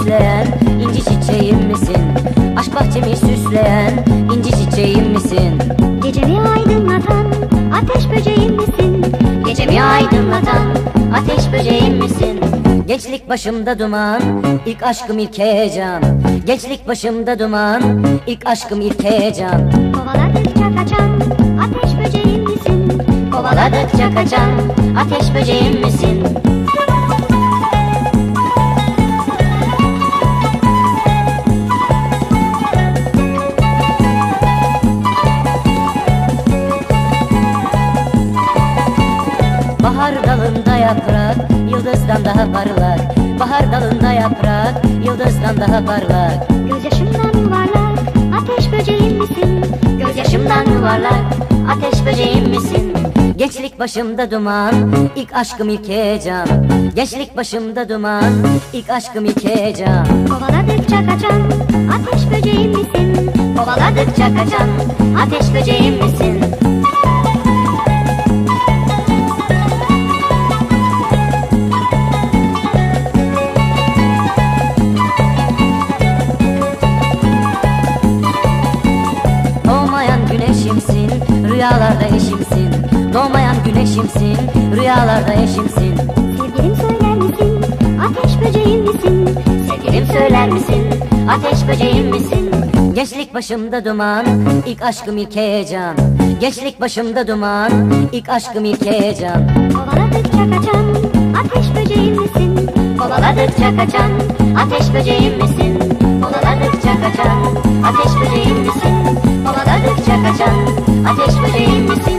süsleyen inci çiçeğim misin? Aşk bahçemi süsleyen inci çiçeğim misin? Gecemi aydınlatan ateş böceğim misin? Gecemi aydınlatan ateş böceğim misin? Gençlik başımda duman, ilk aşkım ilk heyecan. Gençlik başımda duman, ilk aşkım ilk heyecan. Kovaladıkça kaçan ateş böceğim misin? Kovaladıkça kaçan ateş böceğim misin? Bahar dalında yaprak, yıldızdan daha parlak. Bahar dalında yaprak, yıldızdan daha parlak. Gözyaşımdan yuvarlak ateş böceğim misin? Gözyaşımdan yuvarlak, ateş böceğim misin? Gençlik başımda duman, ilk aşkım ilk heyecan. Gençlik başımda duman, ilk aşkım ilk heyecan. Kovaladıkça kaçan ateş böceğim misin? Kovaladıkça kaçan ateş böceğim misin? Doğmayan güneşimsin, rüyalarda eşimsin. Doğmayan güneşimsin, rüyalarda eşimsin. Sevgilim söyler misin? Ateş böceğim misin? Sevgilim söyler misin? Ateş böceğim misin? Gençlik başımda duman, ilk aşkım ilk heyecan. Gençlik başımda duman, ilk aşkım ilk heyecan. Kovaladıkça kaçan ateş böceğim misin? Kovaladıkça kaçan ateş böceğim misin? Kovaladıkça kaçan ateş böceğim misin? Kovaladıkça kaçan ateş böceğim misin?